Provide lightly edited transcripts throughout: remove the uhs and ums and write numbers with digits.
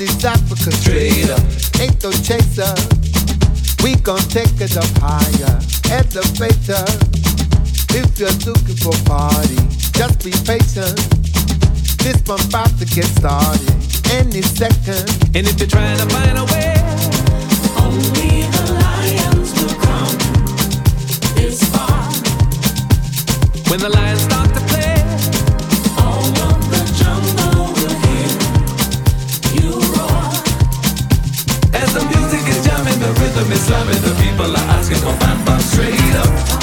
is Africa straight up. Ain't no chaser. We gon' take it up higher. Elevator. If you're looking for party, just be patient. This one about to get started any second. And if you're trying to find a way, only the lions will come this far. When the lions start to play, all of the jungle will hear you roar. as the music is jamming, the rhythm is slamming, the people are asking for bam bam straight up.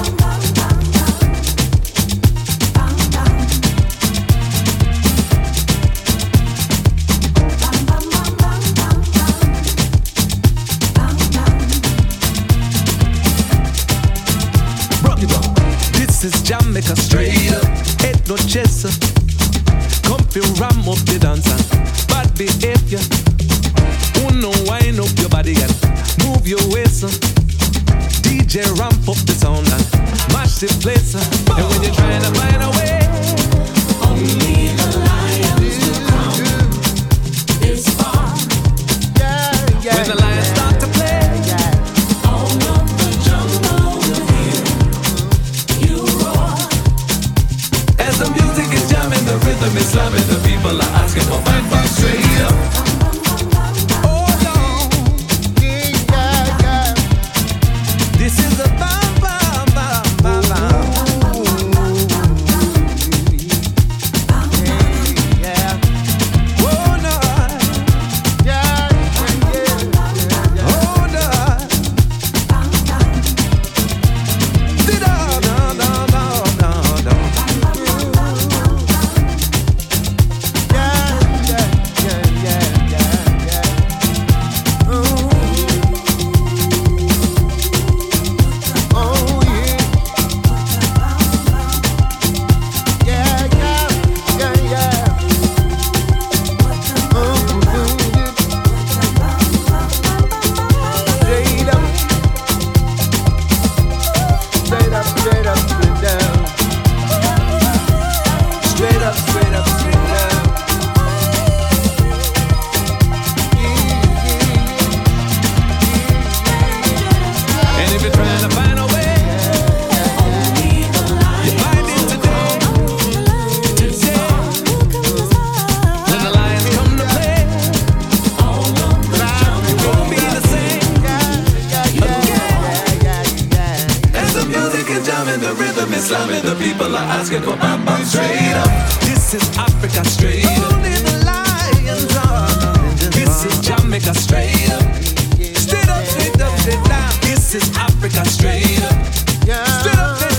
This is Jamaica straight up, ain't no chaser. Come feel ram up the dancer, bad behavior. Uno wind up your body and move your waist. DJ ramp up the sound and mash the place. And when you're trying to find a way, only the lions will come this far. When the lions start to play, all of the jungle will hear you roar. as the music is jamming, the rhythm is slamming, the people are asking for bang bang straight up. This is a bam bam bam bam bam. Oh no, oh no. No. And if you're trying to find a way, you find it today. When the lions come to play, it won't be the same. As the music is jamming, the rhythm is slamming, the people are asking for bam bam straight up. This is Africa straight up. Only the lions are. This is Jamaica straight up. Straight up, straight up, straight down. This is Africa straight up. Straight up, straight